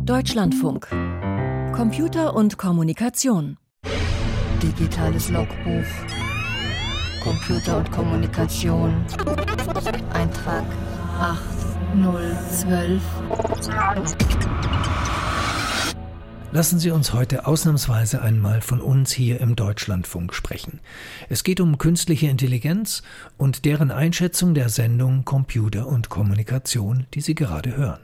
Deutschlandfunk. Computer und Kommunikation. Digitales Logbuch. Computer und Kommunikation. Eintrag 8012. Lassen Sie uns heute ausnahmsweise einmal von uns hier im Deutschlandfunk sprechen. Es geht um künstliche Intelligenz und deren Einschätzung der Sendung Computer und Kommunikation, die Sie gerade hören.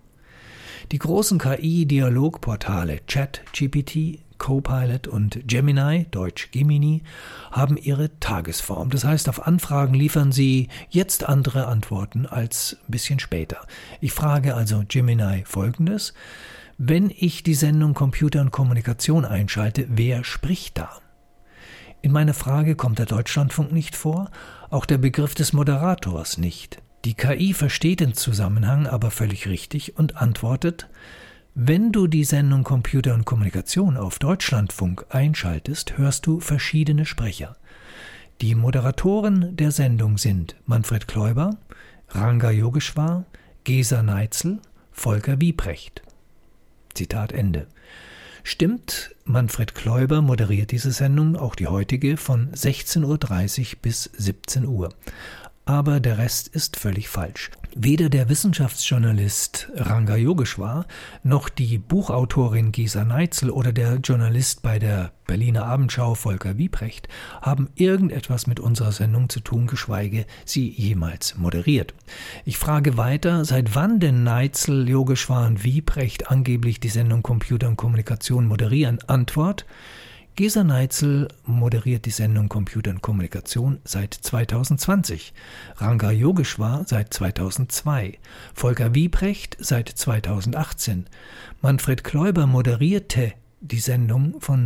Die großen KI-Dialogportale ChatGPT, Copilot und Gemini, deutsch Gemini, haben ihre Tagesform. Das heißt, auf Anfragen liefern sie jetzt andere Antworten als ein bisschen später. Ich frage also Gemini Folgendes: Wenn ich die Sendung Computer und Kommunikation einschalte, wer spricht da? In meiner Frage kommt der Deutschlandfunk nicht vor, auch der Begriff des Moderators nicht. Die KI versteht den Zusammenhang aber völlig richtig und antwortet: Wenn du die Sendung Computer und Kommunikation auf Deutschlandfunk einschaltest, hörst du verschiedene Sprecher. Die Moderatoren der Sendung sind Manfred Kläuber, Ranga Yogeshwar, Gesa Neitzel, Volker Wiebrecht. Zitat Ende. Stimmt, Manfred Kläuber moderiert diese Sendung, auch die heutige, von 16:30 Uhr bis 17 Uhr. Aber der Rest ist völlig falsch. Weder der Wissenschaftsjournalist Ranga Yogeshwar noch die Buchautorin Gesa Neitzel oder der Journalist bei der Berliner Abendschau Volker Wiebrecht haben irgendetwas mit unserer Sendung zu tun, geschweige sie jemals moderiert. Ich frage weiter, seit wann denn Neitzel, Yogeshwar und Wiebrecht angeblich die Sendung Computer und Kommunikation moderieren? Antwort: Gesa Neitzel moderiert die Sendung Computer und Kommunikation seit 2020, Ranga Yogeshwar seit 2002, Volker Wiebrecht seit 2018, Manfred Kläuber moderierte die Sendung von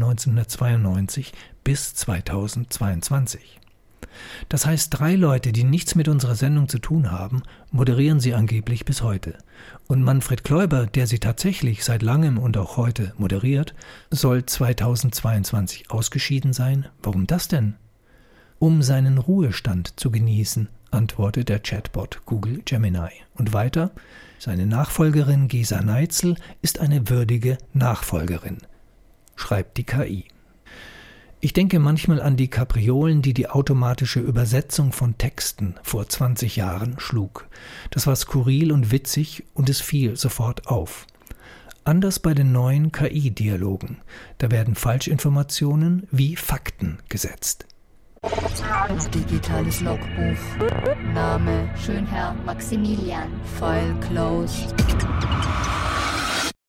1992 bis 2022. Das heißt, 3 Leute, die nichts mit unserer Sendung zu tun haben, moderieren sie angeblich bis heute. Und Manfred Kläuber, der sie tatsächlich seit langem und auch heute moderiert, soll 2022 ausgeschieden sein. Warum das denn? Um seinen Ruhestand zu genießen, antwortet der Chatbot Google Gemini. Und weiter: Seine Nachfolgerin Gesa Neitzel ist eine würdige Nachfolgerin, schreibt die KI. Ich denke manchmal an die Kapriolen, die die automatische Übersetzung von Texten vor 20 Jahren schlug. Das war skurril und witzig und es fiel sofort auf. Anders bei den neuen KI-Dialogen. Da werden Falschinformationen wie Fakten gesetzt. Digitales Logbuch. Name: Schönherr Maximilian. File closed.